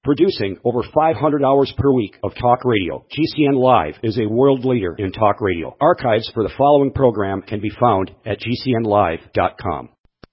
Producing over 500 hours per week of talk radio, GCN Live is a world leader in talk radio. Archives for the following program can be found at gcnlive.com.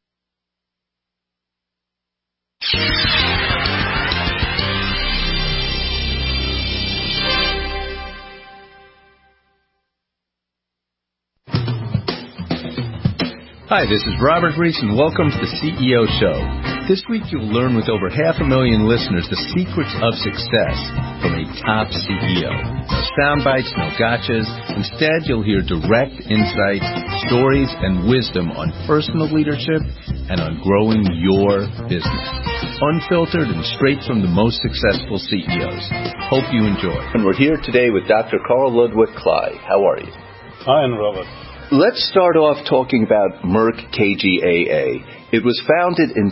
Hi, this is Robert Reese, and welcome to the CEO Show. This week you'll learn with over 500,000 listeners the secrets of success from a top CEO. No sound bites, no gotchas. Instead, you'll hear direct insights, stories, and wisdom on personal leadership and on growing your business. Unfiltered and straight from the most successful CEOs. Hope you enjoy. And we're here today with Dr. Carl Ludwig Kley. How are you? Fine, Robert. Let's start off talking about Merck KGaA. It was founded in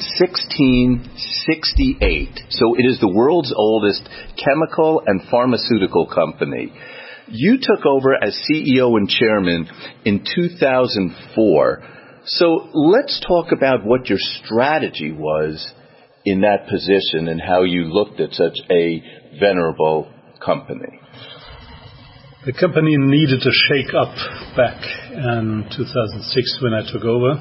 1668, so it is the world's oldest chemical and pharmaceutical company. You took over as CEO and chairman in 2004. So let's talk about what your strategy was in that position and how you looked at such a venerable company. The company needed a shake-up back in 2006 when I took over.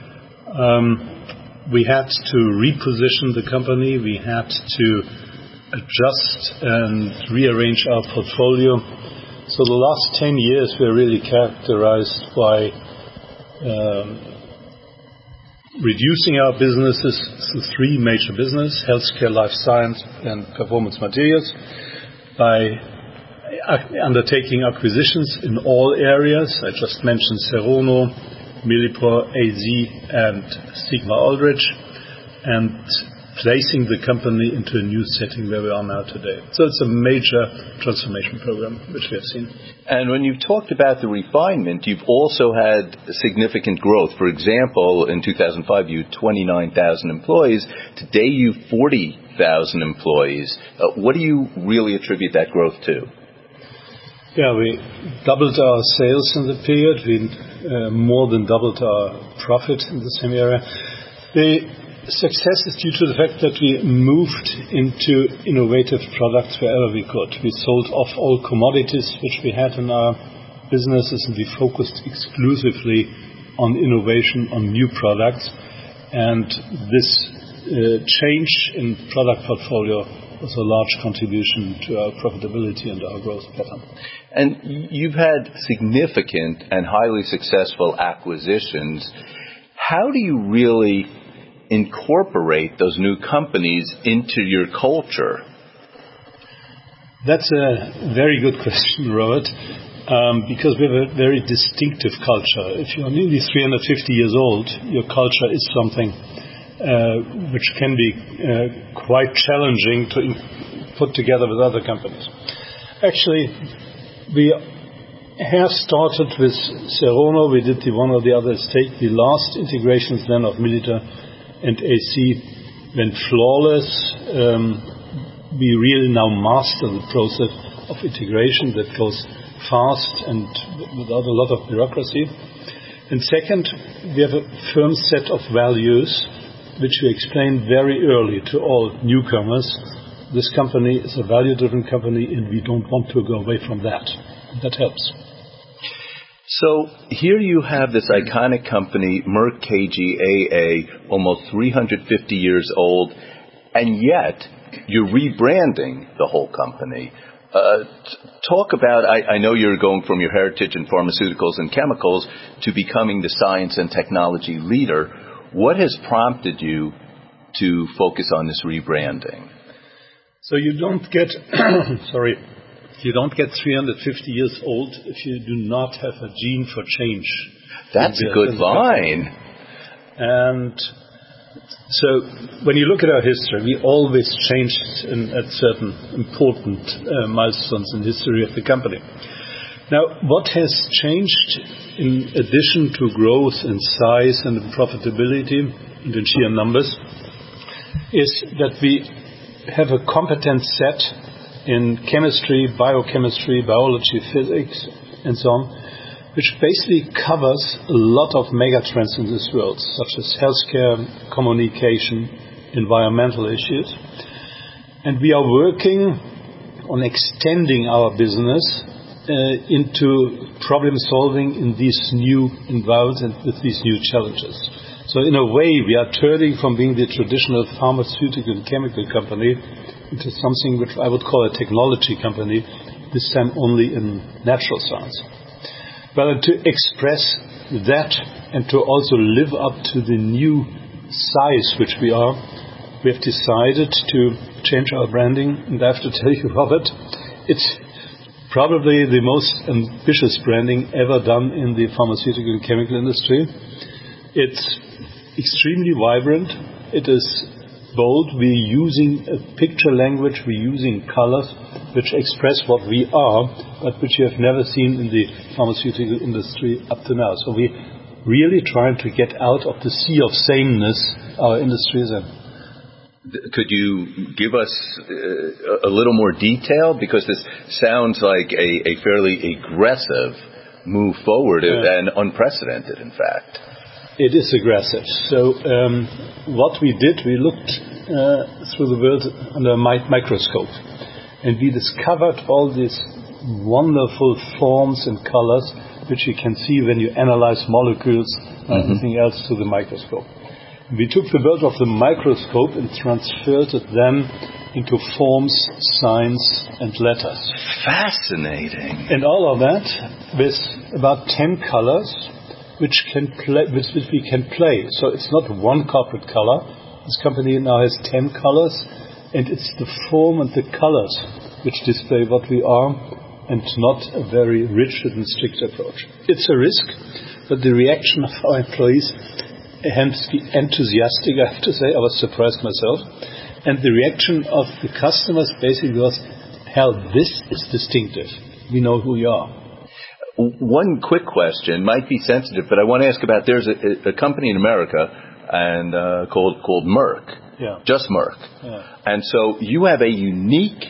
We had to reposition the company. We had to adjust and rearrange our portfolio. So the last 10 years were really characterized by reducing our businesses to three major businesses: healthcare, life science, and performance materials, by undertaking acquisitions in all areas. I just mentioned Serono, Millipore, AZ, and Sigma-Aldrich, and placing the company into a new setting where we are now today. So it's a major transformation program which we have seen. And when you've talked about the refinement, you've also had significant growth. For example, in 2005, you had 29,000 employees. Today, you have 40,000 employees. What do you really attribute that growth to? Yeah, we doubled our sales in the period. We more than doubled our profit in the same area. The success is due to the fact that we moved into innovative products wherever we could. We sold off all commodities which we had in our businesses, and we focused exclusively on innovation, on new products. And this change in product portfolio was a large contribution to our profitability and our growth pattern. And you've had significant and highly successful acquisitions. How do you really incorporate those new companies into your culture? That's a very good question, Robert, because we have a very distinctive culture. If you're nearly 350 years old, your culture is something which can be quite challenging to put together with other companies. Actually, we have started with Serono. We did the one or the other stake. The last integrations then of Millipore and AC went flawless. We really now master the process of integration that goes fast and without a lot of bureaucracy. And second, we have a firm set of values which we explain very early to all newcomers. This company is a value-driven company, and we don't want to go away from that. That helps. So here you have this iconic company, Merck KGaA, almost 350 years old, and yet you're rebranding the whole company. Talk about, I know you're going from your heritage in pharmaceuticals and chemicals to becoming the science and technology leader. What has prompted you to focus on this rebranding? So you don't get, you don't get 350 years old if you do not have a gene for change. That's a good line. And so when you look at our history, we always changed at certain important milestones in the history of the company. Now, what has changed in addition to growth in size and profitability and in sheer numbers is that we have a competent set in chemistry, biochemistry, biology, physics, and so on, which basically covers a lot of megatrends in this world, such as healthcare, communication, environmental issues. And we are working on extending our business into problem solving in these new environments and with these new challenges. So in a way, we are turning from being the traditional pharmaceutical and chemical company into something which I would call a technology company, this time only in natural science. But to express that and to also live up to the new size which we are, we have decided to change our branding. And I have to tell you, Robert, it's probably the most ambitious branding ever done in the pharmaceutical and chemical industry. It's extremely vibrant. It is bold. We're using a picture language. We're using colors which express what we are, but which you have never seen in the pharmaceutical industry up to now. So we're really trying to get out of the sea of sameness our industry is in. Could you give us a little more detail? Because this sounds like a fairly aggressive move forward and unprecedented, in fact. It is aggressive. So what we did, we looked through the world under a microscope, and we discovered all these wonderful forms and colors which you can see when you analyze molecules and everything else through the microscope. We took the world of the microscope and transferred it then into forms, signs, and letters. Fascinating. And all of that with about 10 colors which we can play. So it's not one corporate color. This company now has 10 colors, and it's the form and the colors which display what we are, and not a very rigid and strict approach. It's a risk, but the reaction of our employees, hence the enthusiastic, I have to say, I was surprised myself, and the reaction of the customers basically was, hell, this is distinctive. We know who you are. One quick question, might be sensitive, but I want to ask about, there's a company in America and called Merck. Yeah. Just Merck. Yeah. And so you have a unique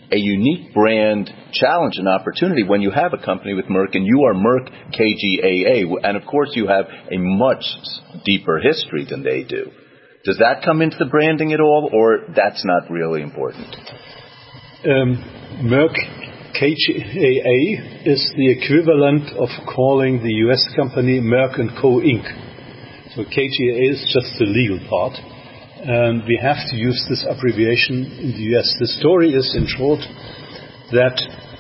brand challenge and opportunity when you have a company with Merck, and you are Merck KGaA, and of course you have a much deeper history than they do. Does that come into the branding at all, or that's not really important? Merck KGaA is the equivalent of calling the US company Merck & Co. Inc. So KGaA is just the legal part, and we have to use this abbreviation in the US. The story is, in short, that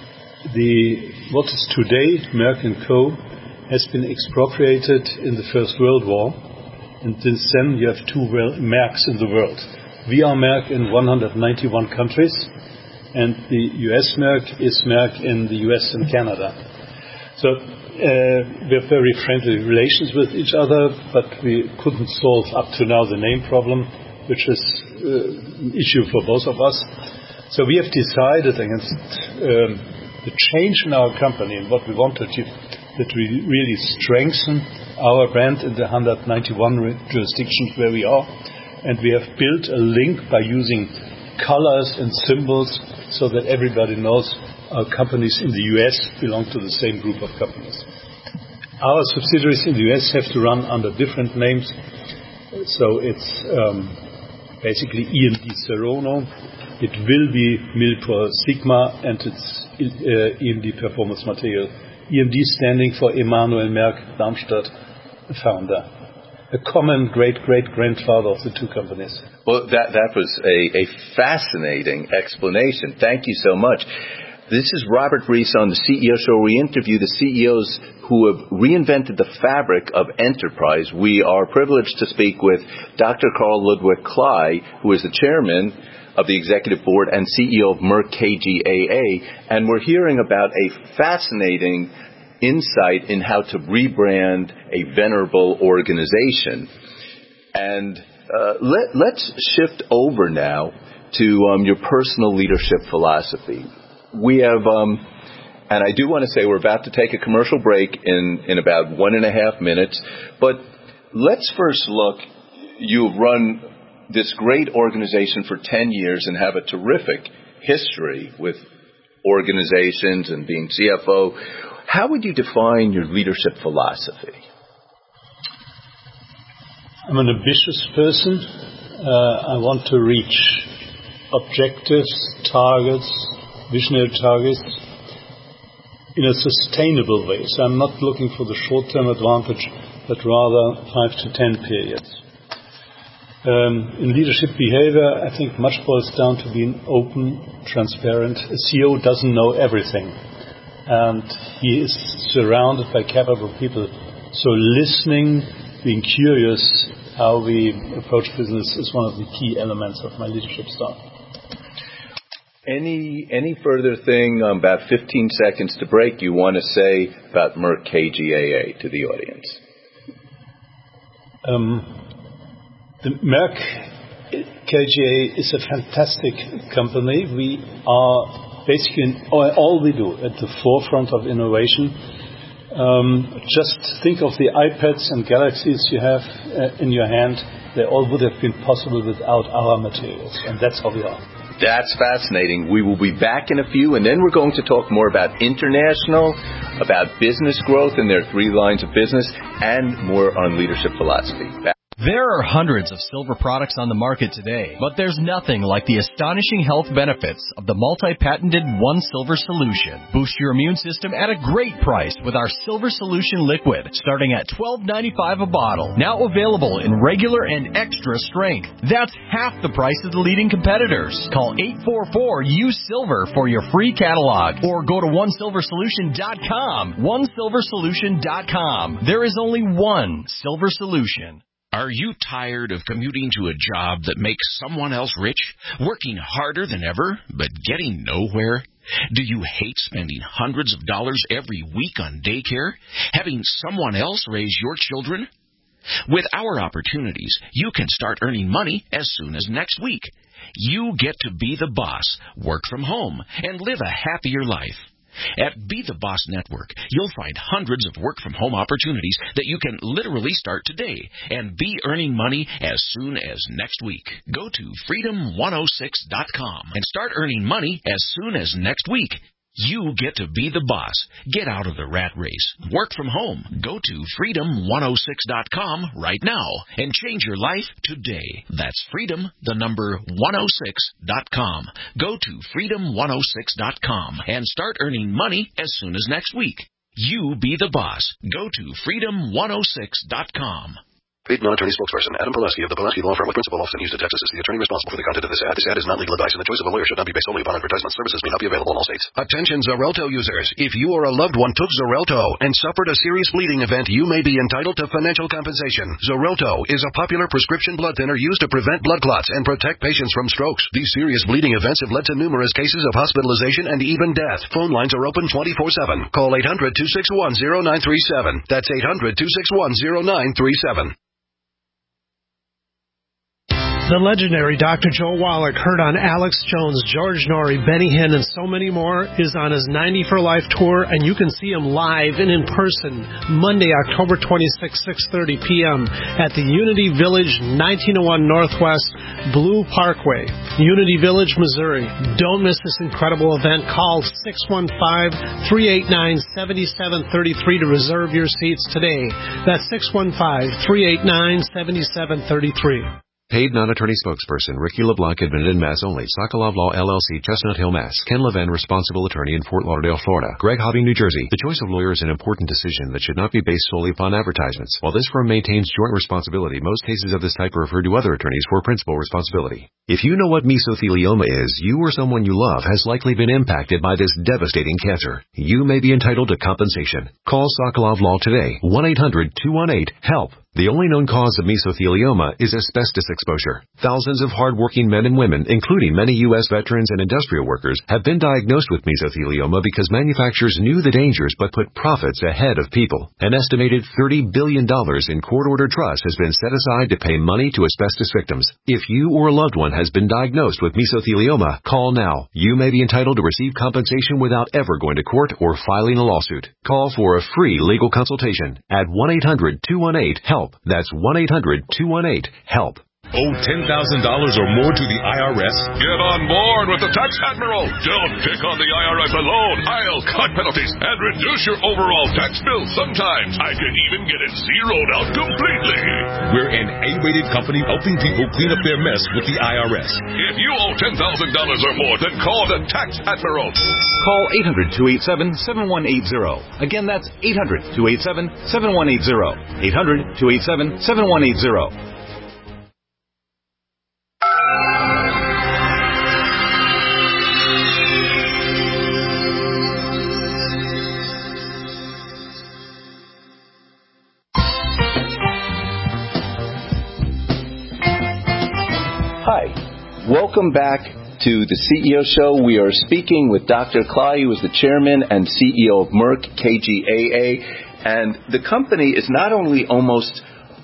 what is today Merck & Co. has been expropriated in the First World War, and since then you have two Mercks in the world. We are Merck in 191 countries, and the US Merck is Merck in the US and Canada. So we have very friendly relations with each other, but we couldn't solve up to now the name problem, which is an issue for both of us. So we have decided against the change in our company and what we want to achieve, that we really strengthen our brand in the 191 jurisdictions where we are, and we have built a link by using colors and symbols so that everybody knows our companies in the US belong to the same group of companies. Our subsidiaries in the US have to run under different names, so it's basically EMD Serono, it will be Milpor Sigma, and it's EMD Performance Material. EMD standing for Emanuel Merck Darmstadt, the founder. A common great-great-grandfather of the two companies. Well, that was a fascinating explanation. Thank you so much. This is Robert Rees on the CEO Show, where we interview the CEOs who have reinvented the fabric of enterprise. We are privileged to speak with Dr. Karl Ludwig Kley, who is the chairman of the executive board and CEO of Merck KGaA, and we're hearing about a fascinating insight in how to rebrand a venerable organization. And let's shift over now to your personal leadership philosophy. We have, and I do want to say we're about to take a commercial break in about 1.5 minutes, but let's first look. You've run this great organization for 10 years and have a terrific history with organizations and being CFO. How would you define your leadership philosophy? I'm an ambitious person. I want to reach objectives, targets, visionary targets in a sustainable way. So I'm not looking for the short-term advantage, but rather 5 to 10 periods. In leadership behavior, I think much boils down to being open, transparent. A CEO doesn't know everything, and he is surrounded by capable people. So listening, being curious how we approach business is one of the key elements of my leadership style. Any further thing, about 15 seconds to break, you want to say about Merck KGaA to the audience? The Merck KGaA is a fantastic company. We are basically in all we do at the forefront of innovation. Just think of the iPads and Galaxies you have in your hand. They all would have been possible without our materials, and that's how we are. That's fascinating. We will be back in a few, and then we're going to talk more about international, about business growth and their 3 lines of business, and more on leadership philosophy. There are hundreds of silver products on the market today, but there's nothing like the astonishing health benefits of the multi-patented One Silver Solution. Boost your immune system at a great price with our Silver Solution Liquid, starting at $12.95 a bottle. Now available in regular and extra strength. That's half the price of the leading competitors. Call 844-USILVER for your free catalog, or go to OneSilverSolution.com. OneSilverSolution.com. There is only one Silver Solution. Are you tired of commuting to a job that makes someone else rich, working harder than ever, but getting nowhere? Do you hate spending hundreds of dollars every week on daycare, having someone else raise your children? With our opportunities, you can start earning money as soon as next week. You get to be the boss, work from home, and live a happier life. At Be the Boss Network, you'll find hundreds of work-from-home opportunities that you can literally start today and be earning money as soon as next week. Go to freedom106.com and start earning money as soon as next week. You get to be the boss. Get out of the rat race. Work from home. Go to freedom106.com right now and change your life today. That's freedom106.com. Go to freedom106.com and start earning money as soon as next week. You be the boss. Go to freedom106.com. Paid non-attorney spokesperson Adam Pulaski of the Pulaski Law Firm with principal office in Houston, Texas, is the attorney responsible for the content of this ad. This ad is not legal advice, and the choice of a lawyer should not be based solely upon advertisement. Services may not be available in all states. Attention Xarelto users. If you or a loved one took Xarelto and suffered a serious bleeding event, you may be entitled to financial compensation. Xarelto is a popular prescription blood thinner used to prevent blood clots and protect patients from strokes. These serious bleeding events have led to numerous cases of hospitalization and even death. Phone lines are open 24/7. Call 800-261-0937. That's 800-261-0937. The legendary Dr. Joe Wallach, heard on Alex Jones, George Norrie, Benny Hinn, and so many more, is on his 90 for Life tour, and you can see him live and in person Monday, October 26, 6:30 p.m. at the Unity Village, 1901 Northwest Blue Parkway, Unity Village, Missouri. Don't miss this incredible event. Call 615-389-7733 to reserve your seats today. That's 615-389-7733. Paid non-attorney spokesperson Ricky LeBlanc, admitted in Mass only. Sokolov Law, LLC, Chestnut Hill, Mass. Ken Levin, responsible attorney in Fort Lauderdale, Florida. Greg Hobby, New Jersey. The choice of lawyer is an important decision that should not be based solely upon advertisements. While this firm maintains joint responsibility, most cases of this type are referred to other attorneys for principal responsibility. If you know what mesothelioma is, you or someone you love has likely been impacted by this devastating cancer. You may be entitled to compensation. Call Sokolov Law today. 1-800-218-HELP. The only known cause of mesothelioma is asbestos exposure. Thousands of hard-working men and women, including many U.S. veterans and industrial workers, have been diagnosed with mesothelioma because manufacturers knew the dangers but put profits ahead of people. An estimated $30 billion in court-ordered trust has been set aside to pay money to asbestos victims. If you or a loved one has been diagnosed with mesothelioma, call now. You may be entitled to receive compensation without ever going to court or filing a lawsuit. Call for a free legal consultation at 1-800-218-HELP. That's 1-800-218-HELP. Owe $10,000 or more to the IRS? Get on board with the Tax Admiral. Don't pick on the IRS alone. I'll cut penalties and reduce your overall tax bill. Sometimes I can even get it zeroed out completely. We're an A-rated company helping people clean up their mess with the IRS. If you owe $10,000 or more, then call the Tax Admiral. Call 800-287-7180. Again, that's 800-287-7180. 800-287-7180. Hi, welcome back to the CEO Show. We are speaking with Dr. Kley, who is the chairman and CEO of Merck KGaA. And the company is not only almost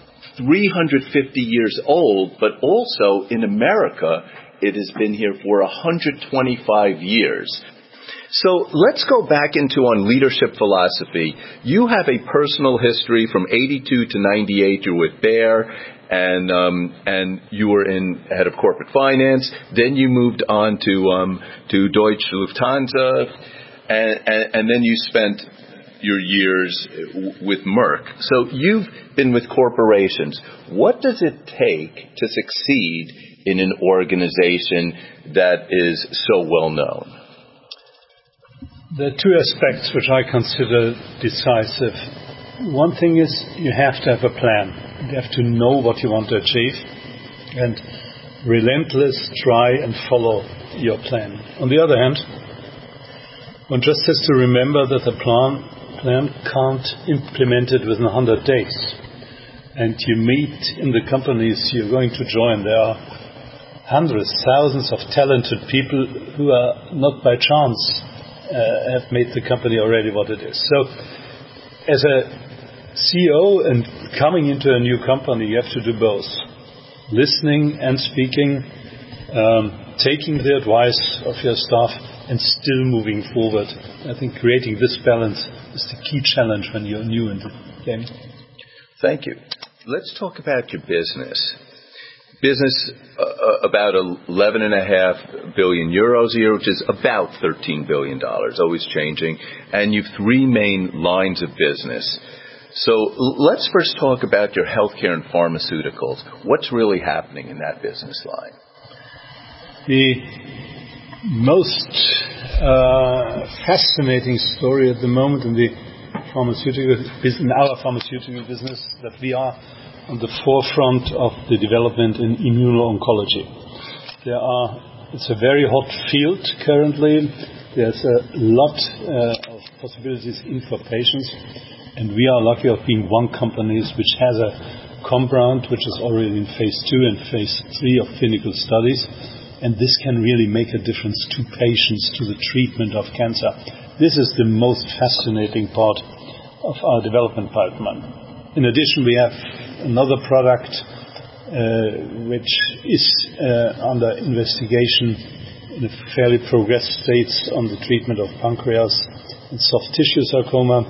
350 years old, but also in America, it has been here for 125 years. So let's go back into on leadership philosophy. You have a personal history from 82 to 98. You're with Bayer, and you were head of corporate finance. Then you moved on to Deutsche Lufthansa, and then you spent your years with Merck. So you've been with corporations. What does it take to succeed in an organization that is so well known? There are two aspects which I consider decisive. One thing is you have to have a plan. You have to know what you want to achieve and relentless try and follow your plan. On the other hand, one just has to remember that the plan can't implement it within 100 days. And you meet in the companies you're going to join, there are hundreds, thousands of talented people who are not by chance have made the company already what it is. So as a CEO and coming into a new company, you have to do both. Listening and speaking, taking the advice of your staff and still moving forward. I think creating this balance is the key challenge when you're new in the game. Thank you. Let's talk about your business. Business about 11.5 billion euros a year, which is about $13 billion, always changing. And you've three main lines of business. So let's first talk about your healthcare and pharmaceuticals. What's really happening in that business line? The most fascinating story at the moment in the pharmaceutical business, in our pharmaceutical business, that we are on the forefront of the development in immuno-oncology. It's a very hot field currently. There's a lot of possibilities for patients, and we are lucky of being one company which has a compound which is already in phase 2 and phase 3 of clinical studies, and this can really make a difference to patients, to the treatment of cancer. This is the most fascinating part of our development pipeline. In addition, we have another product which is under investigation in a fairly progressed state on the treatment of pancreas and soft tissue sarcoma.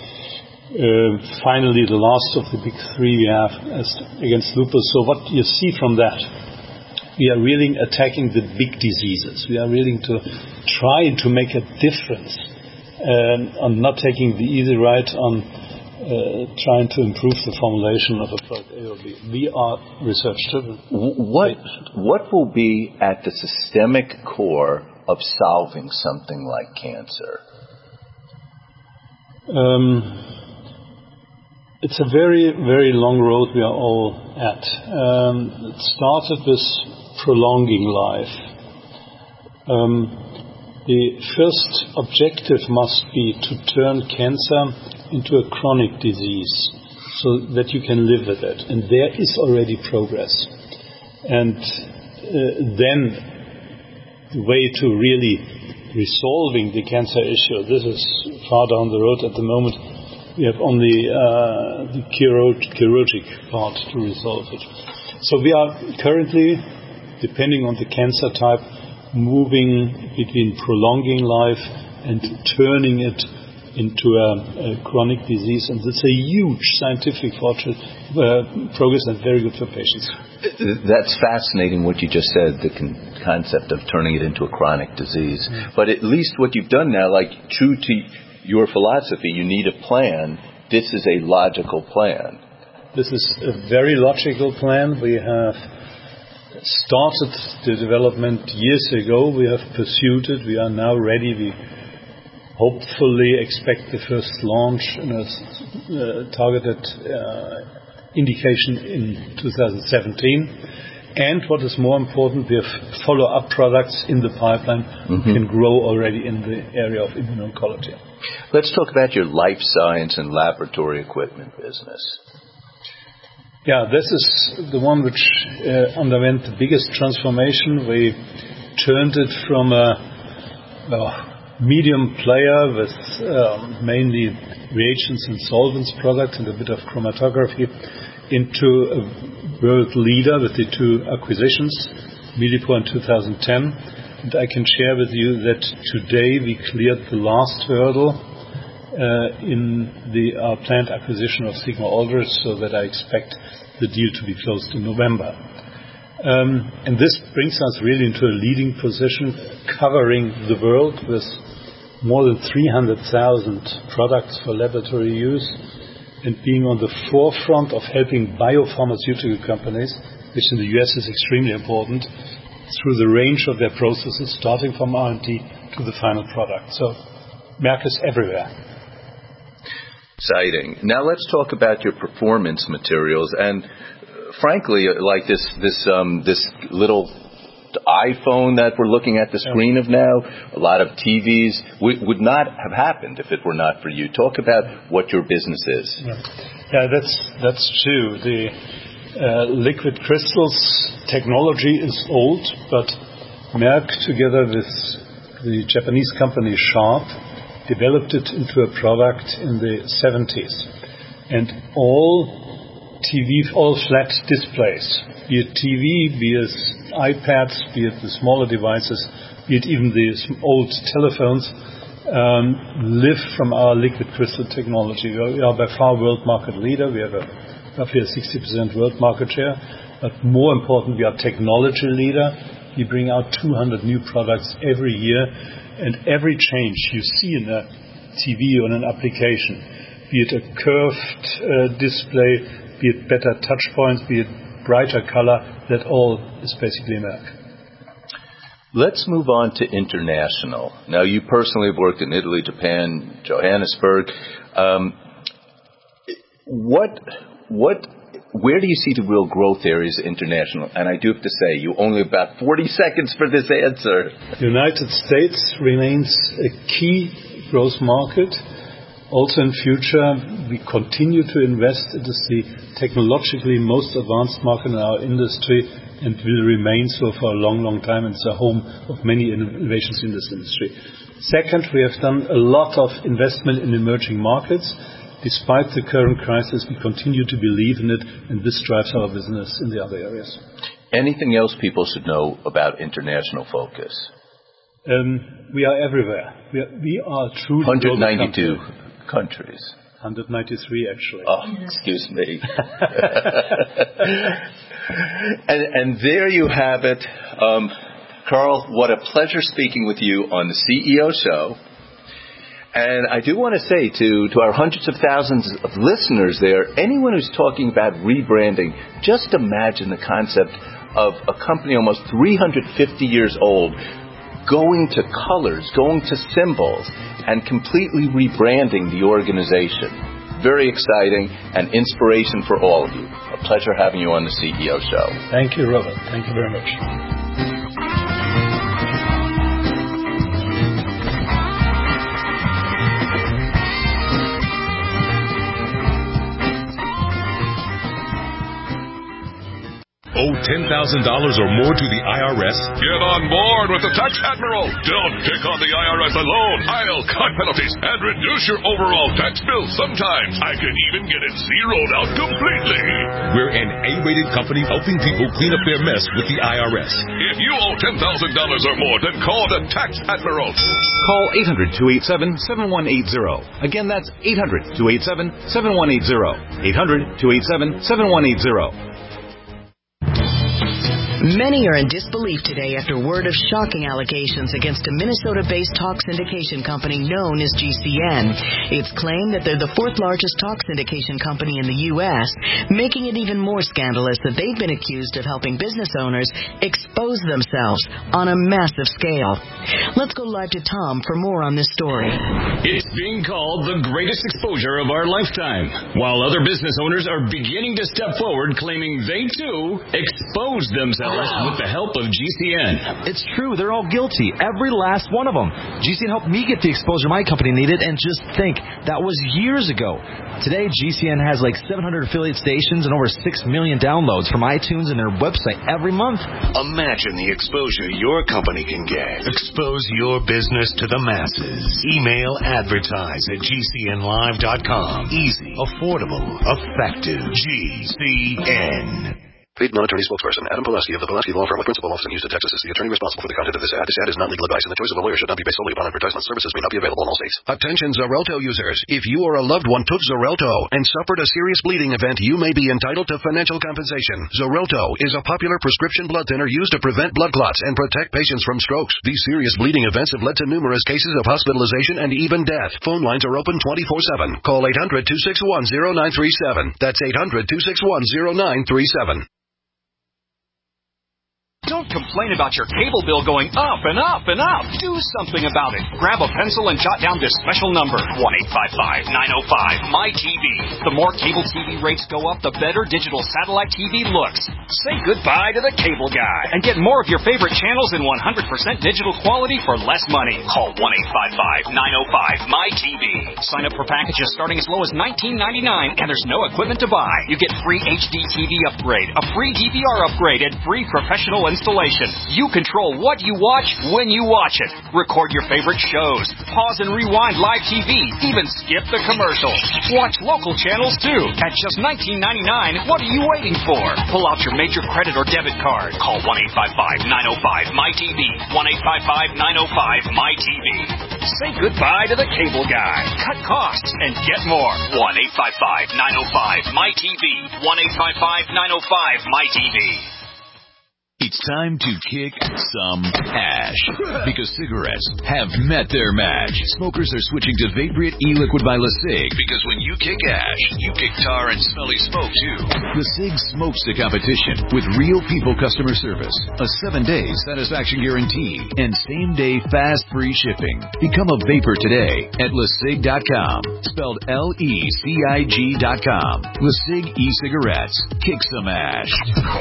Finally, the last of the big three we have against lupus. So what you see from that, we are really attacking the big diseases. We are really to try to make a difference on not taking the easy ride on trying to improve the formulation of a product A or B. We are research driven. What will be at the systemic core of solving something like cancer? It's a very, very long road we are all at. It started with prolonging life. The first objective must be to turn cancer into a chronic disease so that you can live with it. And there is already progress. And then the way to really resolving the cancer issue, this is far down the road at the moment. We have only the chirurgic part to resolve it. So we are currently, depending on the cancer type, moving between prolonging life and turning it into a chronic disease, and it's a huge scientific progress and very good for patients. That's fascinating what you just said, the concept of turning it into a chronic disease. But at least what you've done now, like true to your philosophy, you need a plan. This is a logical plan. This is a very logical plan. We have started the development years ago. We have pursued it. We are now ready. We hopefully expect the first launch in a targeted indication in 2017. And what is more important, we have follow-up products in the pipeline who can grow already in the area of immuno-oncology. Let's talk about your life science and laboratory equipment business. Yeah, this is the one which underwent the biggest transformation. We turned it from a medium player with mainly reagents and solvents products and a bit of chromatography into a world leader with the two acquisitions, Millipore in 2010. And I can share with you that today we cleared the last hurdle in our planned acquisition of Sigma-Aldrich, so that I expect the deal to be closed in November. And this brings us really into a leading position, covering the world with more than 300,000 products for laboratory use, and being on the forefront of helping biopharmaceutical companies, which in the US is extremely important, through the range of their processes, starting from R&D to the final product. So Merck is everywhere. Exciting. Now let's talk about your performance materials. And frankly, like this little iPhone that we're looking at the screen of now, a lot of TVs, would not have happened if it were not for you. Talk about what your business is. Yeah, that's true. The liquid crystals technology is old, but Merck, together with the Japanese company Sharp, developed it into a product in the 70s. And all flat displays, be it TV, be it iPads, be it the smaller devices, be it even the old telephones, live from our liquid crystal technology. We are by far world market leader. We have roughly a 60% world market share. But more important, we are technology leader. We bring out 200 new products every year, and every change you see in a TV or in an application, be it a curved display, be it better touch points, be it brighter color, that all is basically Merck. Let's move on to international. Now, you personally have worked in Italy, Japan, Johannesburg. Where do you see the real growth areas international? And I do have to say, you only have about 40 seconds for this answer. The United States remains a key growth market. Also in future, we continue to invest. It is the technologically most advanced market in our industry and will remain so for a long, long time. It's a home of many innovations in this industry. Second, we have done a lot of investment in emerging markets. Despite the current crisis, we continue to believe in it, and this drives our business in the other areas. Anything else people should know about international focus? We are everywhere. We are truly 192 countries. 193, actually. Oh, excuse me. and there you have it. Karl, what a pleasure speaking with you on the CEO Show. And I do want to say to our hundreds of thousands of listeners there, anyone who's talking about rebranding, just imagine the concept of a company almost 350 years old going to colors, going to symbols, and completely rebranding the organization. Very exciting and inspiration for all of you. A pleasure having you on the CEO Show. Thank you, Robert. Thank you very much. OT $10,000 or more to the IRS? Get on board with the Tax Admiral. Don't pick on the IRS alone. I'll cut penalties and reduce your overall tax bill. Sometimes I can even get it zeroed out completely. We're an A-rated company helping people clean up their mess with the IRS. If you owe $10,000 or more, then call the Tax Admiral. Call 800-287-7180. Again, that's 800-287-7180. 800-287-7180. Many are in disbelief today after word of shocking allegations against a Minnesota-based talk syndication company known as GCN. It's claimed that they're the fourth largest talk syndication company in the U.S., making it even more scandalous that they've been accused of helping business owners expose themselves on a massive scale. Let's go live to Tom for more on this story. It's being called the greatest exposure of our lifetime, while other business owners are beginning to step forward claiming they, too, exposed themselves with the help of GCN. It's true. They're all guilty. Every last one of them. GCN helped me get the exposure my company needed, and just think, that was years ago. Today, GCN has like 700 affiliate stations and over 6 million downloads from iTunes and their website every month. Imagine the exposure your company can get. Expose your business to the masses. Email advertise at GCNlive.com. Easy, affordable, effective. GCN. Paid non-attorney spokesperson Adam Pulaski of the Pulaski Law Firm with principal office in Houston, Texas is the attorney responsible for the content of this ad. This ad is not legal advice, and the choice of a lawyer should not be based solely upon advertisement. Services may not be available in all states. Attention Xarelto users. If you or a loved one took Xarelto and suffered a serious bleeding event, you may be entitled to financial compensation. Xarelto is a popular prescription blood thinner used to prevent blood clots and protect patients from strokes. These serious bleeding events have led to numerous cases of hospitalization and even death. Phone lines are open 24/7. Call 800-261-0937. That's 800-261-0937. Don't complain about your cable bill going up and up and up. Do something about it. Grab a pencil and jot down this special number, 1-855-905-MY-TV. The more cable TV rates go up, the better digital satellite TV looks. Say goodbye to the cable guy and get more of your favorite channels in 100% digital quality for less money. Call 1-855-905-MY-TV. Sign up for packages starting as low as $19.99, and there's no equipment to buy. You get free HD TV upgrade, a free DVR upgrade, and free professional installation. You control what you watch when you watch it. Record your favorite shows. Pause and rewind live TV. Even skip the commercials. Watch local channels too. At just $19.99, what are you waiting for? Pull out your major credit or debit card. Call 1-855-905-MY-TV. 1-855-905-MY-TV. Say goodbye to the cable guy. Cut costs and get more. 1-855-905-MY-TV. 1-855-905-MY-TV. It's time to kick some ash, because cigarettes have met their match. Smokers are switching to Vaporite e-liquid by LeSig, because when you kick ash, you kick tar and smelly smoke too. LeSig smokes the competition with real people customer service, a 7-day satisfaction guarantee, and same-day fast free shipping. Become a vapor today at LeSig.com, spelled LECIG.com. LeSig e-cigarettes. Kick some ash.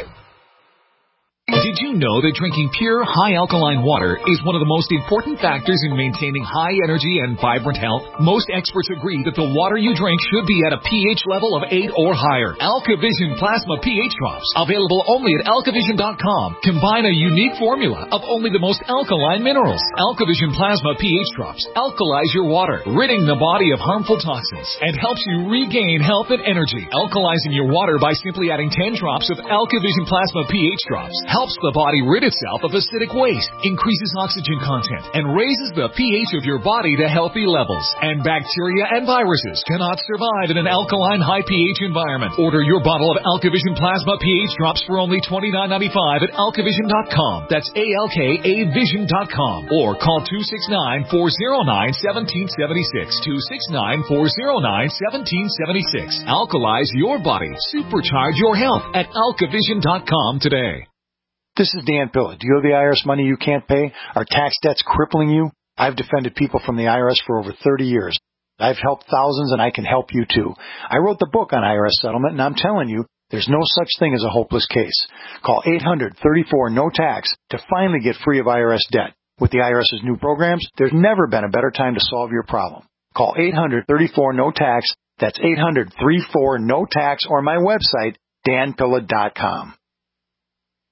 Did you know that drinking pure, high-alkaline water is one of the most important factors in maintaining high energy and vibrant health? Most experts agree that the water you drink should be at a pH level of 8 or higher. AlkaVision Plasma pH Drops, available only at alkavision.com, combine a unique formula of only the most alkaline minerals. AlkaVision Plasma pH Drops alkalize your water, ridding the body of harmful toxins, and helps you regain health and energy. Alkalizing your water by simply adding 10 drops of AlkaVision Plasma pH Drops helps the body rid itself of acidic waste, increases oxygen content, and raises the pH of your body to healthy levels. And bacteria and viruses cannot survive in an alkaline high pH environment. Order your bottle of AlkaVision Plasma pH Drops for only $29.95 at alkavision.com. That's ALKAvision.com. Or call 269-409-1776. 269-409-1776. Alkalize your body. Supercharge your health at alkavision.com today. This is Dan Pilla. Do you owe the IRS money you can't pay? Are tax debts crippling you? I've defended people from the IRS for over 30 years. I've helped thousands, and I can help you too. I wrote the book on IRS settlement, and I'm telling you, there's no such thing as a hopeless case. Call 800-34-NO-TAX to finally get free of IRS debt. With the IRS's new programs, there's never been a better time to solve your problem. Call 800-34-NO-TAX. That's 800-34-NO-TAX, or my website, danpilla.com.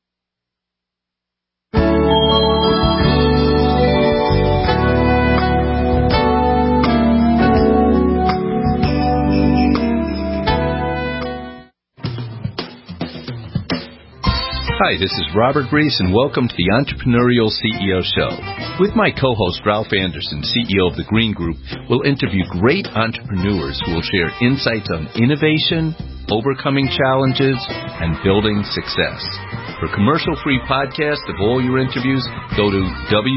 Hi, this is Robert Reese, and welcome to the Entrepreneurial CEO Show. With my co-host, Ralph Anderson, CEO of the Green Group, we'll interview great entrepreneurs who will share insights on innovation, overcoming challenges, and building success. For commercial-free podcast of all your interviews, go to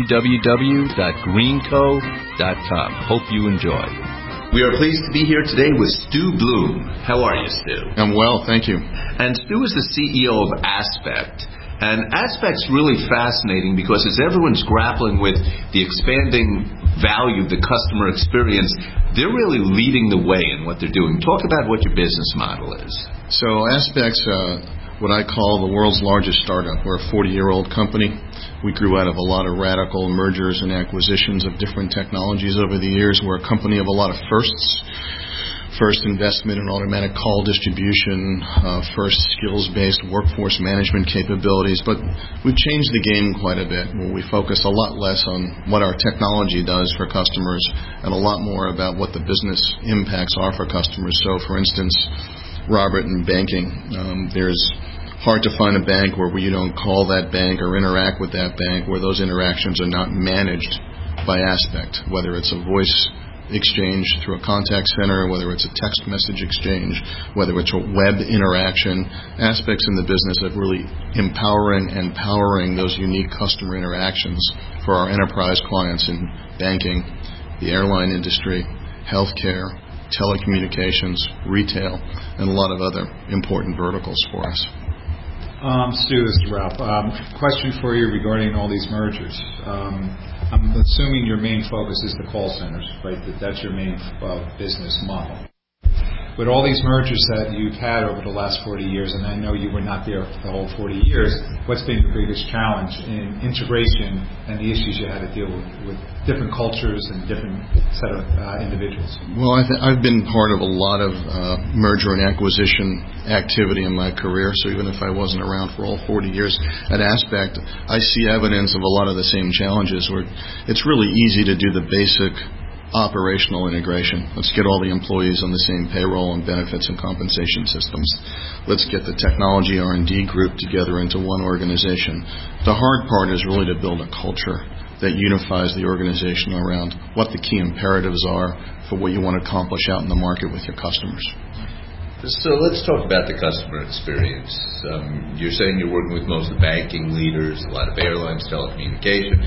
www.greenco.com. Hope you enjoy. We are pleased to be here today with Stu Bloom. How are you, Stu? I'm well, thank you. And Stu is the CEO of Aspect. And Aspect's really fascinating because as everyone's grappling with the expanding value of the customer experience, they're really leading the way in what they're doing. Talk about what your business model is. So Aspect's what I call the world's largest startup. We're a 40-year-old company. We grew out of a lot of radical mergers and acquisitions of different technologies over the years. We're a company of a lot of firsts. First investment in automatic call distribution, first skills-based workforce management capabilities. But we've changed the game quite a bit. We focus a lot less on what our technology does for customers and a lot more about what the business impacts are for customers. So, for instance, Robert, in banking, there's hard to find a bank where you don't call that bank or interact with that bank where those interactions are not managed by Aspect, whether it's a voice exchange through a contact center, whether it's a text message exchange, whether it's a web interaction. Aspects in the business of really empowering and powering those unique customer interactions for our enterprise clients in banking, the airline industry, healthcare, telecommunications, retail, and a lot of other important verticals for us. Stu, this is Ralph. Question for you regarding all these mergers. I'm assuming your main focus is the call centers, right? That's your main business model. With all these mergers that you've had over the last 40 years, and I know you were not there for the whole 40 years, what's been your biggest challenge in integration and the issues you had to deal with different cultures and different set of individuals? Well, I've been part of a lot of merger and acquisition activity in my career, so even if I wasn't around for all 40 years at Aspect, I see evidence of a lot of the same challenges where it's really easy to do the basic operational integration. Let's get all the employees on the same payroll and benefits and compensation systems. Let's get the technology R&D group together into one organization. The hard part is really to build a culture that unifies the organization around what the key imperatives are for what you want to accomplish out in the market with your customers. So let's talk about the customer experience. You're saying you're working with most of the banking leaders, a lot of airlines, telecommunication.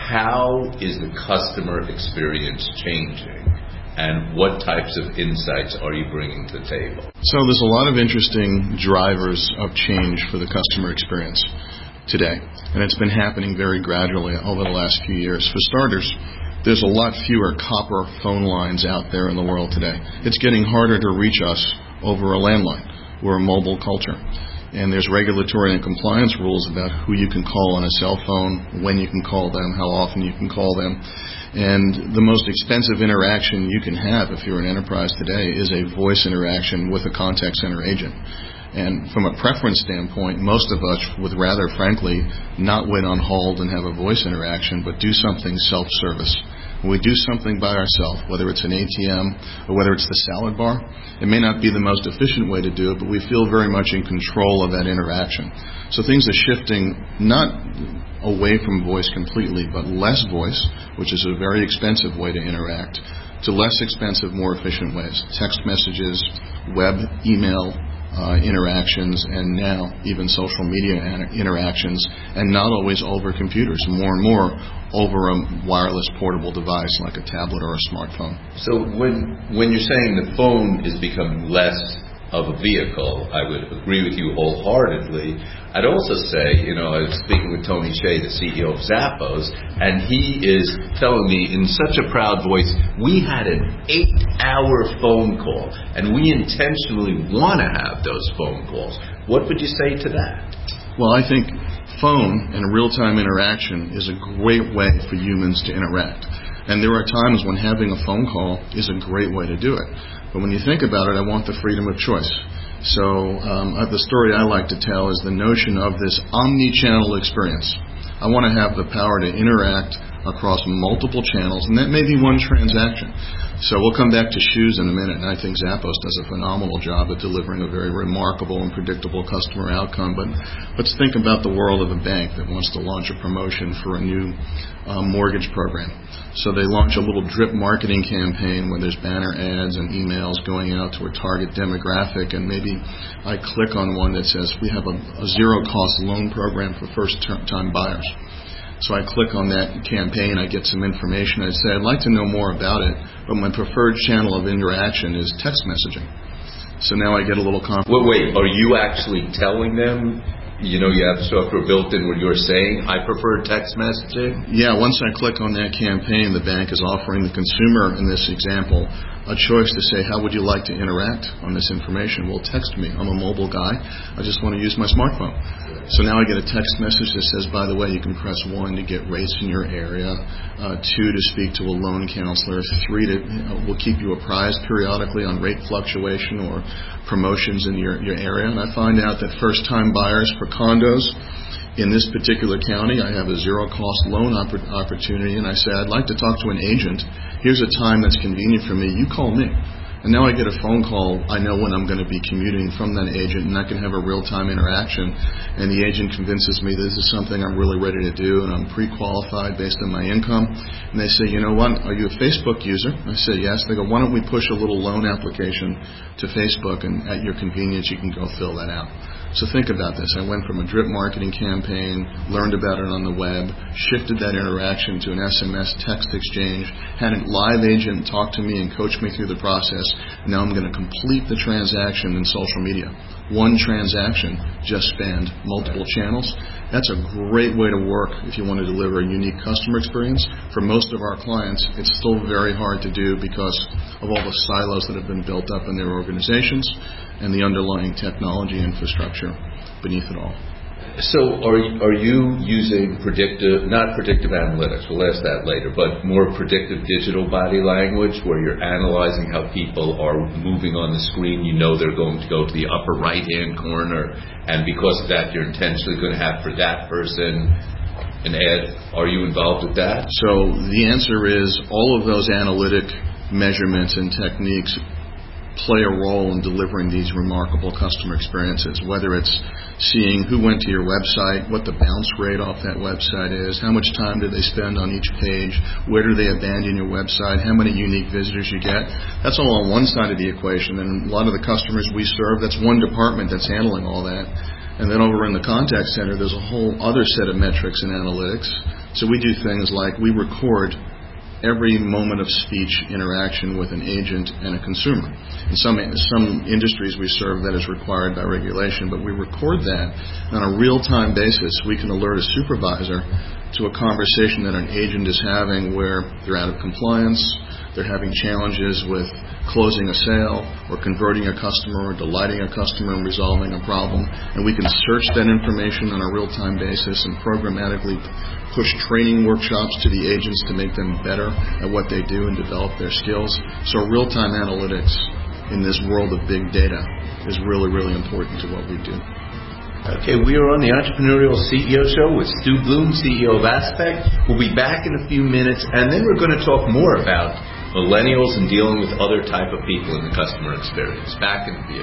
How is the customer experience changing, and what types of insights are you bringing to the table? So there's a lot of interesting drivers of change for the customer experience today, and it's been happening very gradually over the last few years. For starters, there's a lot fewer copper phone lines out there in the world today. It's getting harder to reach us over a landline. We're a mobile culture. And there's regulatory and compliance rules about who you can call on a cell phone, when you can call them, how often you can call them. And the most expensive interaction you can have if you're an enterprise today is a voice interaction with a contact center agent. And from a preference standpoint, most of us would rather, frankly, not wait on hold and have a voice interaction, but do something self-service. When we do something by ourselves, whether it's an ATM or whether it's the salad bar, it may not be the most efficient way to do it, but we feel very much in control of that interaction. So things are shifting not away from voice completely, but less voice, which is a very expensive way to interact, to less expensive, more efficient ways. Text messages, web, email, interactions, and now even social media interactions, and not always over computers, more and more over a wireless portable device like a tablet or a smartphone. So when you're saying the phone is becoming less of a vehicle, I would agree with you wholeheartedly. I'd also say, I was speaking with Tony Hsieh, the CEO of Zappos, and he is telling me in such a proud voice, we had an 8-hour phone call, and we intentionally want to have those phone calls. What would you say to that? Well, I think phone and real-time interaction is a great way for humans to interact. And there are times when having a phone call is a great way to do it. But when you think about it, I want the freedom of choice. So the story I like to tell is the notion of this omni-channel experience. I want to have the power to interact across multiple channels, and that may be one transaction. So we'll come back to shoes in a minute, and I think Zappos does a phenomenal job at delivering a very remarkable and predictable customer outcome. But let's think about the world of a bank that wants to launch a promotion for a new mortgage program. So they launch a little drip marketing campaign where there's banner ads and emails going out to a target demographic, and maybe I click on one that says we have a zero-cost loan program for first-time buyers. So I click on that campaign, I get some information, I say I'd like to know more about it, but my preferred channel of interaction is text messaging. So now I get a little confidence. Wait, are you actually telling them, you have software built in where you're saying, I prefer text messaging? Yeah, once I click on that campaign, the bank is offering the consumer, in this example, a choice to say, how would you like to interact on this information? Well, text me. I'm a mobile guy. I just want to use my smartphone. So now I get a text message that says, by the way, you can press 1 to get rates in your area, 2 to speak to a loan counselor, 3 to we'll keep you apprised periodically on rate fluctuation or promotions in your area. And I find out that first-time buyers for condos in this particular county, I have a zero-cost loan opportunity, and I say, I'd like to talk to an agent. Here's a time that's convenient for me. You call me. And now I get a phone call. I know when I'm going to be commuting from that agent, and I can have a real-time interaction. And the agent convinces me this is something I'm really ready to do, and I'm pre-qualified based on my income. And they say, you know what, are you a Facebook user? I say, yes. They go, why don't we push a little loan application to Facebook, and at your convenience, you can go fill that out. So think about this. I went from a drip marketing campaign, learned about it on the web, shifted that interaction to an SMS text exchange, had a live agent talk to me and coach me through the process. Now I'm going to complete the transaction in social media. One transaction just spanned multiple channels. That's a great way to work if you want to deliver a unique customer experience. For most of our clients, it's still very hard to do because of all the silos that have been built up in their organizations and the underlying technology infrastructure beneath it all. So are you using not predictive analytics, we'll ask that later, but more predictive digital body language where you're analyzing how people are moving on the screen? You know they're going to go to the upper right-hand corner, and because of that, you're intentionally going to have for that person an ad. Are you involved with that? So the answer is all of those analytic measurements and techniques play a role in delivering these remarkable customer experiences, whether it's seeing who went to your website, what the bounce rate off that website is, how much time do they spend on each page, where do they abandon your website, how many unique visitors you get. That's all on one side of the equation, and a lot of the customers we serve, that's one department that's handling all that. And then over in the contact center, there's a whole other set of metrics and analytics. So we do things like we record every moment of speech interaction with an agent and a consumer. In some industries we serve, that is required by regulation, but we record that on a real-time basis. We can alert a supervisor to a conversation that an agent is having where they're out of compliance, they're having challenges with closing a sale or converting a customer or delighting a customer and resolving a problem. And we can search that information on a real-time basis and programmatically push training workshops to the agents to make them better at what they do and develop their skills. So real-time analytics in this world of big data is really, really important to what we do. Okay, we are on the Entrepreneurial CEO Show with Stu Bloom, CEO of Aspect. We'll be back in a few minutes, and then we're going to talk more about millennials and dealing with other type of people in the customer experience. Back in a few.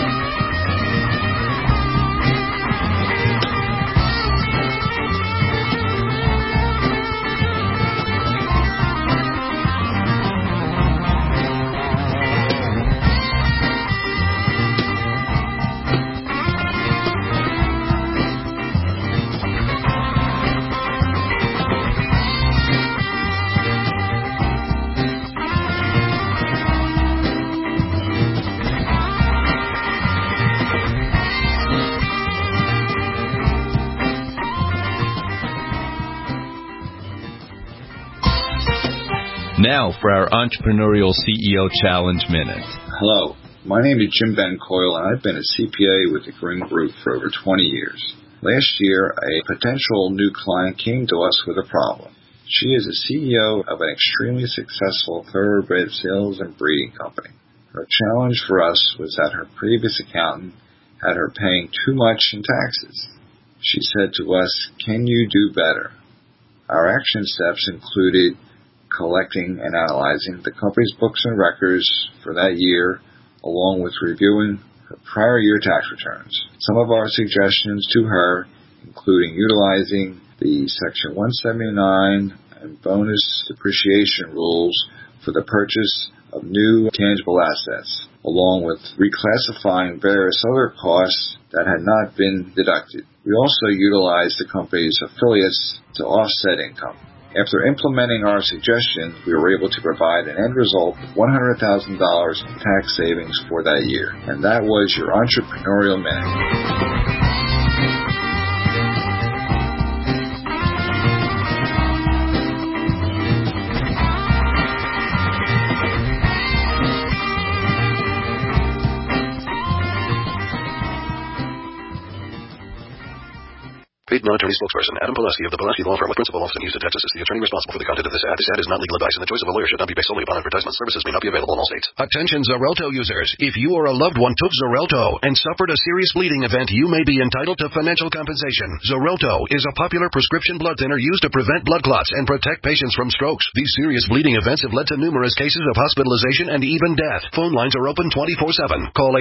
Now for our Entrepreneurial CEO Challenge Minute. Hello, my name is Jim Van Coyle, and I've been a CPA with the Grimm Group for over 20 years. Last year, a potential new client came to us with a problem. She is a CEO of an extremely successful thoroughbred sales and breeding company. Her challenge for us was that her previous accountant had her paying too much in taxes. She said to us, "Can you do better?" Our action steps included collecting and analyzing the company's books and records for that year, along with reviewing her prior year tax returns. Some of our suggestions to her, including utilizing the Section 179 and bonus depreciation rules for the purchase of new tangible assets, along with reclassifying various other costs that had not been deducted. We also utilized the company's affiliates to offset income. After implementing our suggestions, we were able to provide an end result of $100,000 in tax savings for that year. And that was your Entrepreneurial Minute. Paid non-attorney spokesperson Adam Pulaski of the Pulaski Law Firm with principal office in Houston, Texas, is the attorney responsible for the content of this ad. This ad is not legal advice, and the choice of a lawyer should not be based solely upon advertisement. Services may not be available in all states. Attention Xarelto users. If you or a loved one took Xarelto and suffered a serious bleeding event, you may be entitled to financial compensation. Xarelto is a popular prescription blood thinner used to prevent blood clots and protect patients from strokes. These serious bleeding events have led to numerous cases of hospitalization and even death. Phone lines are open 24/7. Call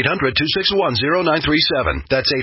800-261-0937. That's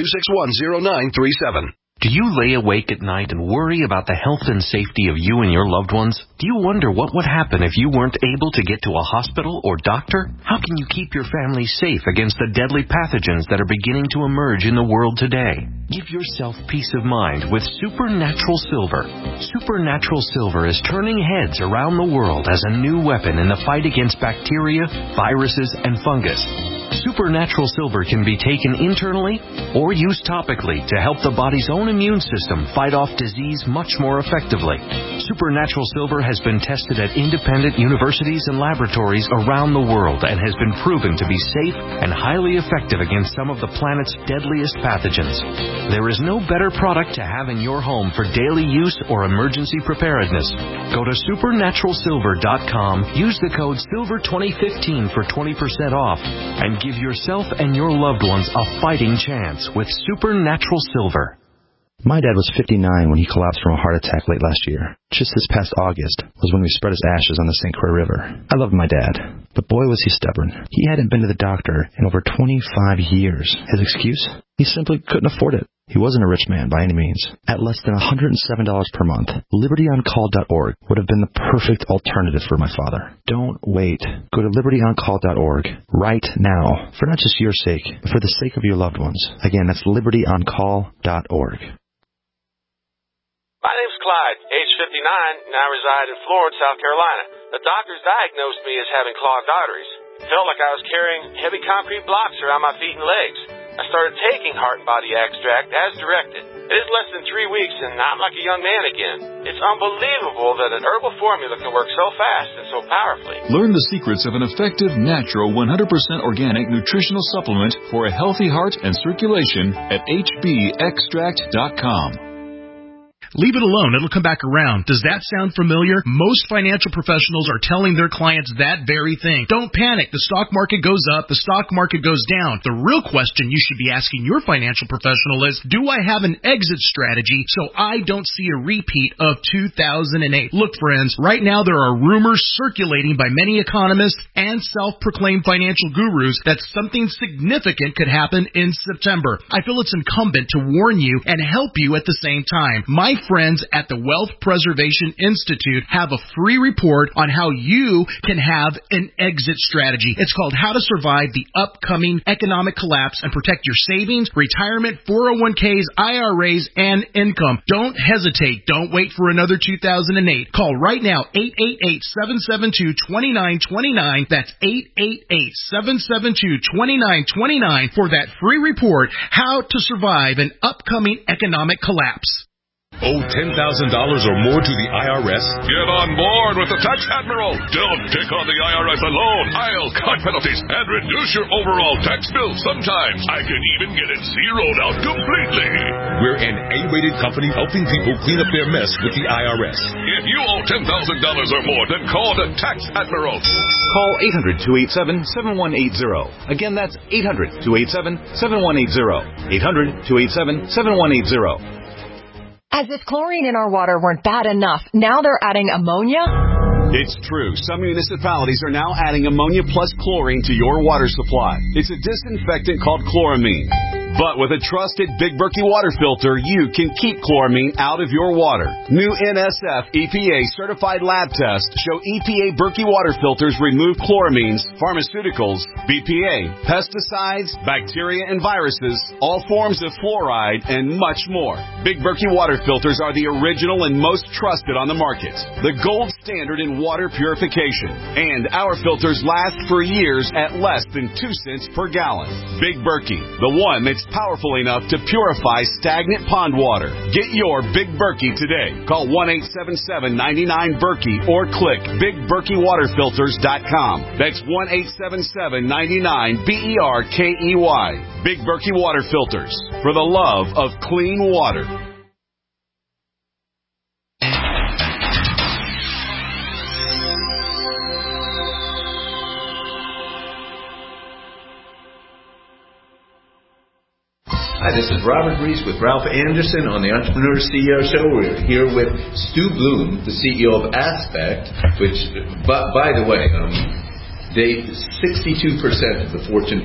800-261-0937. Do you lay awake at night and worry about the health and safety of you and your loved ones? Do you wonder what would happen if you weren't able to get to a hospital or doctor? How can you keep your family safe against the deadly pathogens that are beginning to emerge in the world today? Give yourself peace of mind with Supernatural Silver. Supernatural Silver is turning heads around the world as a new weapon in the fight against bacteria, viruses, and fungus. Supernatural Silver can be taken internally or used topically to help the body's own immune system fight off disease much more effectively. Supernatural Silver has been tested at independent universities and laboratories around the world and has been proven to be safe and highly effective against some of the planet's deadliest pathogens. There is no better product to have in your home for daily use or emergency preparedness. Go to supernaturalsilver.com, use the code SILVER2015 for 20% off, and give yourself and your loved ones a fighting chance with Supernatural Silver. My dad was 59 when he collapsed from a heart attack late last year. Just this past August was when we spread his ashes on the St. Croix River. I loved my dad, but boy was he stubborn. He hadn't been to the doctor in over 25 years. His excuse? He simply couldn't afford it. He wasn't a rich man by any means. At less than $107 per month, LibertyOnCall.org would have been the perfect alternative for my father. Don't wait. Go to LibertyOnCall.org right now, for not just your sake, but for the sake of your loved ones. Again, that's LibertyOnCall.org. My name's Clyde, age 59, and I reside in Florence, South Carolina. The doctors diagnosed me as having clogged arteries. It felt like I was carrying heavy concrete blocks around my feet and legs. I started taking Heart and Body Extract as directed. It is less than 3 weeks, and I'm like a young man again. It's unbelievable that an herbal formula can work so fast and so powerfully. Learn the secrets of an effective, natural, 100% organic nutritional supplement for a healthy heart and circulation at hbextract.com. Leave it alone. It'll come back around. Does that sound familiar? Most financial professionals are telling their clients that very thing. Don't panic. The stock market goes up. The stock market goes down. The real question you should be asking your financial professional is, do I have an exit strategy so I don't see a repeat of 2008? Look, friends, right now there are rumors circulating by many economists and self-proclaimed financial gurus that something significant could happen in September. I feel it's incumbent to warn you and help you at the same time. My friends at the Wealth Preservation Institute have a free report on how you can have an exit strategy. It's called How to Survive the Upcoming Economic Collapse and Protect Your Savings, Retirement, 401ks, IRAs, and Income. Don't hesitate. Don't wait for another 2008. Call right now, 888-772-2929. That's 888-772-2929 for that free report, How to Survive an Upcoming Economic Collapse. Owe $10,000 or more to the IRS? Get on board with the Tax Admiral. Don't take on the IRS alone. I'll cut penalties and reduce your overall tax bill. Sometimes I can even get it zeroed out completely. We're an A-rated company helping people clean up their mess with the IRS. If you owe $10,000 or more, then call the Tax Admiral. Call 800-287-7180. Again, that's 800-287-7180. 800-287-7180. As if chlorine in our water weren't bad enough, now they're adding ammonia? It's true. Some municipalities are now adding ammonia plus chlorine to your water supply. It's a disinfectant called chloramine. But with a trusted Big Berkey water filter, you can keep chloramine out of your water. New NSF EPA certified lab tests show EPA Berkey water filters remove chloramines, pharmaceuticals, BPA, pesticides, bacteria and viruses, all forms of fluoride, and much more. Big Berkey water filters are the original and most trusted on the market. The gold standard in water purification. And our filters last for years at less than 2 cents per gallon. Big Berkey, the one that's powerful enough to purify stagnant pond water. Get your Big Berkey today. Call 1-877-99-BERKEY or click BigBerkeyWaterFilters.com. That's 1-877-99-BERKEY. Big Berkey Water Filters, for the love of clean water. Hi, this is Robert Reese with Ralph Anderson on the Entrepreneur CEO Show. We're here with Stu Bloom, the CEO of Aspect, which, by the way, 62% of the Fortune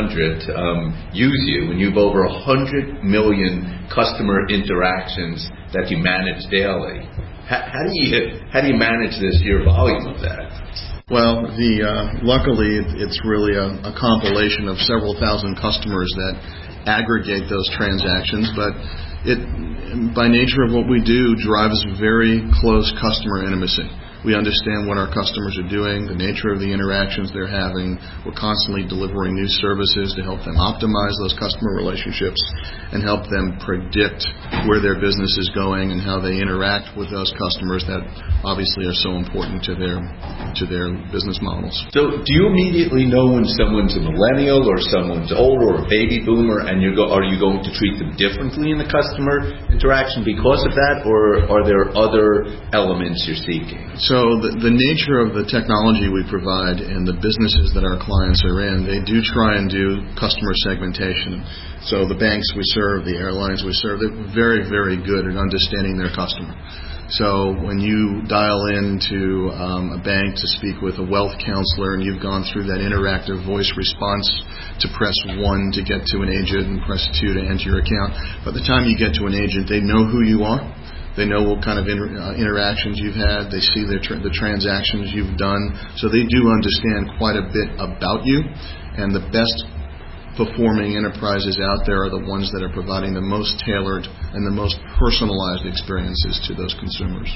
500 use you, and you've over 100 million customer interactions that you manage daily. How do you manage this sheer volume of that? Well, luckily it's really a compilation of several thousand customers that aggregate those transactions, but it, by nature of what we do, drives very close customer intimacy. We understand what our customers are doing, the nature of the interactions they're having. We're constantly delivering new services to help them optimize those customer relationships and help them predict where their business is going and how they interact with those customers that obviously are so important to their business models. So do you immediately know when someone's a millennial or someone's old or a baby boomer, and are you going to treat them differently in the customer interaction because of that, or are there other elements you're seeking? So the nature of the technology we provide and the businesses that our clients are in, they do try and do customer segmentation. So the banks we serve, the airlines we serve, they're very, very good at understanding their customer. So when you dial into a bank to speak with a wealth counselor and you've gone through that interactive voice response to press 1 to get to an agent and press 2 to enter your account, by the time you get to an agent, they know who you are. They know what kind of interactions you've had. They see the transactions you've done. So they do understand quite a bit about you. And the best performing enterprises out there are the ones that are providing the most tailored and the most personalized experiences to those consumers.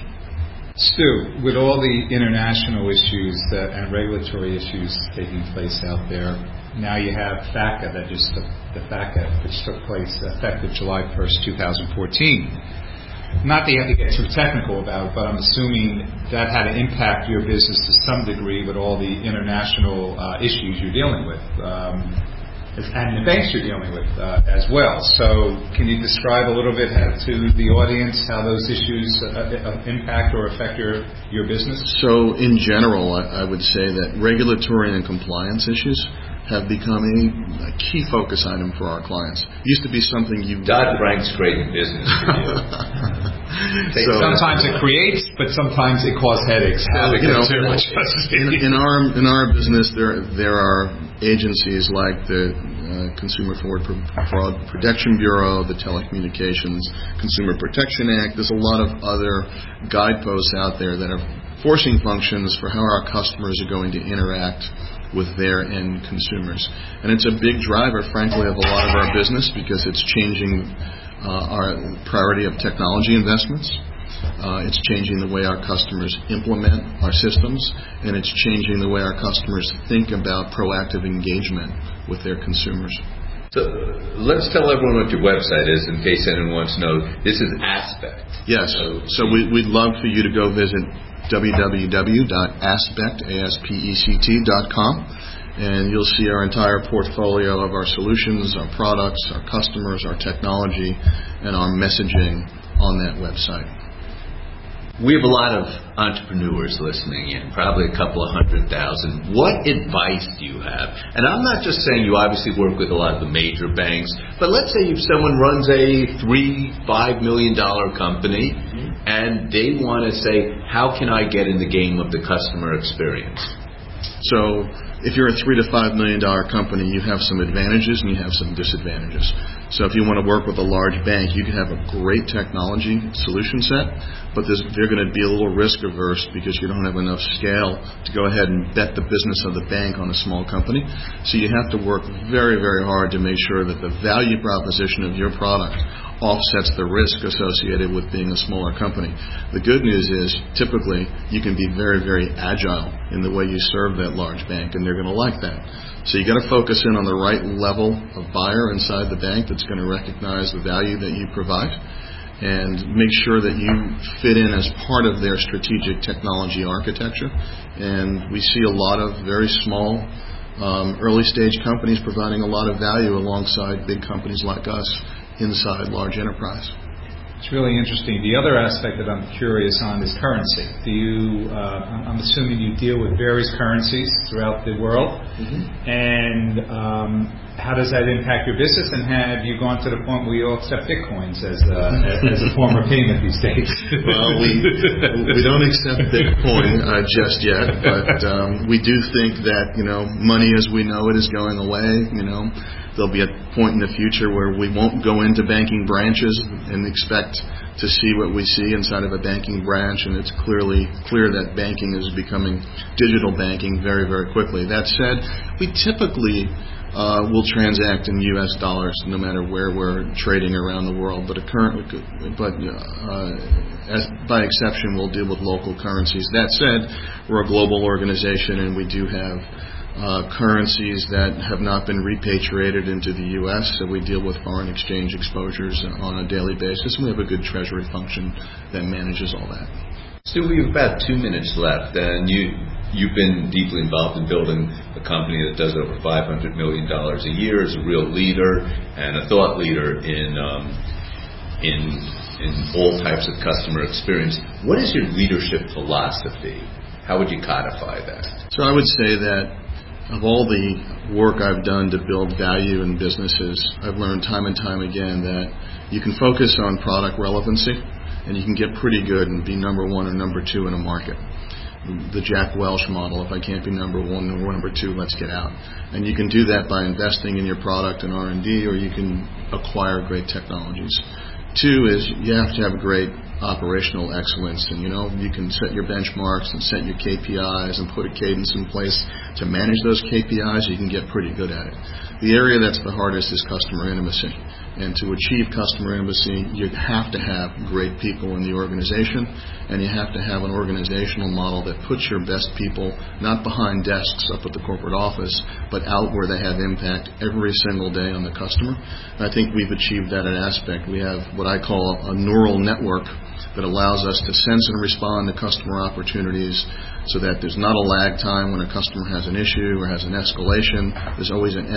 Stu, with all the international issues and regulatory issues taking place out there, now you have FATCA the FATCA, which took place effective July 1st, 2014. Not that you have to get too technical about it, but I'm assuming that had to impact your business to some degree with all the international issues you're dealing with, and the banks you're dealing with as well. So can you describe a little bit to the audience how those issues impact or affect your business? So in general, I would say that regulatory and compliance issues have become a key focus item for our clients. It used to be something Dodd-Frank's great in business for you. Sometimes it creates, but sometimes it causes headaches. In our business, there are agencies like the Consumer Fraud Protection Bureau, the Telecommunications Consumer Protection Act. There's a lot of other guideposts out there that are forcing functions for how our customers are going to interact with their end consumers. And it's a big driver, frankly, of a lot of our business because it's changing our priority of technology investments. It's changing the way our customers implement our systems, and it's changing the way our customers think about proactive engagement with their consumers. So let's tell everyone what your website is in case anyone wants to know. This is Aspect. Yes. So we'd love for you to go visit www.aspect.com, and you'll see our entire portfolio of our solutions, our products, our customers, our technology, and our messaging on that website. We have a lot of entrepreneurs listening in, probably a couple of 100,000. What advice do you have? And I'm not just saying you obviously work with a lot of the major banks, but let's say if someone runs a $3-5 million company and they want to say, how can I get in the game of the customer experience? So if you're a $3 to $5 million company, you have some advantages and you have some disadvantages. So if you want to work with a large bank, you can have a great technology solution set, but they're going to be a little risk averse because you don't have enough scale to go ahead and bet the business of the bank on a small company. So you have to work very, very hard to make sure that the value proposition of your product offsets the risk associated with being a smaller company. The good news is, typically, you can be very, very agile in the way you serve that large bank, and they're going to like that. So you got to focus in on the right level of buyer inside the bank that's going to recognize the value that you provide and make sure that you fit in as part of their strategic technology architecture. And we see a lot of very small early-stage companies providing a lot of value alongside big companies like us inside large enterprise. It's really interesting. The other aspect that I'm curious on is currency. Do you? I'm assuming you deal with various currencies throughout the world, and how does that impact your business? And have you gone to the point where you all accept bitcoins as a form of payment these days? Well, we don't accept Bitcoin just yet, but we do think that money as we know it is going away. There'll be a point in the future where we won't go into banking branches and expect to see what we see inside of a banking branch, and it's clear that banking is becoming digital banking very, very quickly. That said, we typically will transact in U.S. dollars no matter where we're trading around the world, but by exception, we'll deal with local currencies. That said, we're a global organization, and we do have currencies that have not been repatriated into the U.S., so we deal with foreign exchange exposures on a daily basis, and we have a good treasury function that manages all that. Stu, we have about 2 minutes left, and you've been deeply involved in building a company that does over $500 million a year, as a real leader and a thought leader in all types of customer experience. What is your leadership philosophy? How would you codify that? So I would say that of all the work I've done to build value in businesses, I've learned time and time again that you can focus on product relevancy and you can get pretty good and be number one or number two in a market. The Jack Welch model, if I can't be number one or number two, let's get out. And you can do that by investing in your product and R&D, or you can acquire great technologies. Two is you have to have great operational excellence, and you can set your benchmarks and set your KPIs and put a cadence in place to manage those KPIs. You can get pretty good at it. The area that's the hardest is customer intimacy, and to achieve customer intimacy, you have to have great people in the organization, and you have to have an organizational model that puts your best people not behind desks up at the corporate office, but out where they have impact every single day on the customer. And I think we've achieved that aspect. We have what I call a neural network that allows us to sense and respond to customer opportunities so that there's not a lag time when a customer has an issue or has an escalation. There's always an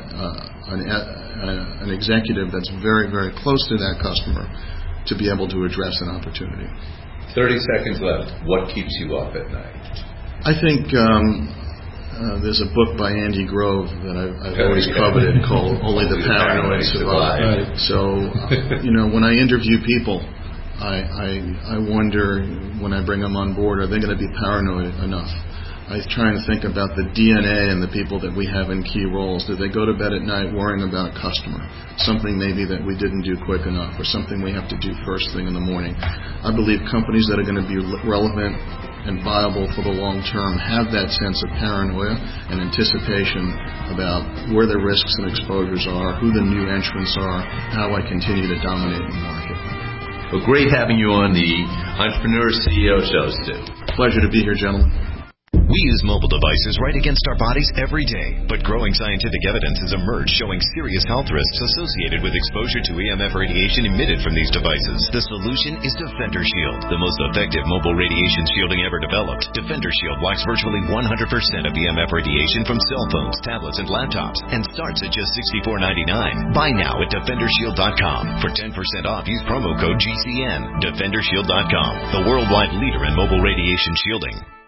executive that's very, very close to that customer to be able to address an opportunity. 30 seconds left. What keeps you up at night? I think there's a book by Andy Grove that I've always coveted called Only the Paranoid Survive. So, when I interview people, I wonder when I bring them on board, are they going to be paranoid enough? I try and think about the DNA and the people that we have in key roles. Do they go to bed at night worrying about a customer? Something maybe that we didn't do quick enough, or something we have to do first thing in the morning. I believe companies that are going to be relevant and viable for the long term have that sense of paranoia and anticipation about where the risks and exposures are, who the new entrants are, how I continue to dominate the market. Well, great having you on the Entrepreneur CEO Show, Stu. Pleasure to be here, gentlemen. We use mobile devices right against our bodies every day, but growing scientific evidence has emerged showing serious health risks associated with exposure to EMF radiation emitted from these devices. The solution is Defender Shield, the most effective mobile radiation shielding ever developed. Defender Shield blocks virtually 100% of EMF radiation from cell phones, tablets, and laptops, and starts at just $64.99. Buy now at DefenderShield.com. For 10% off, use promo code GCN. DefenderShield.com, the worldwide leader in mobile radiation shielding.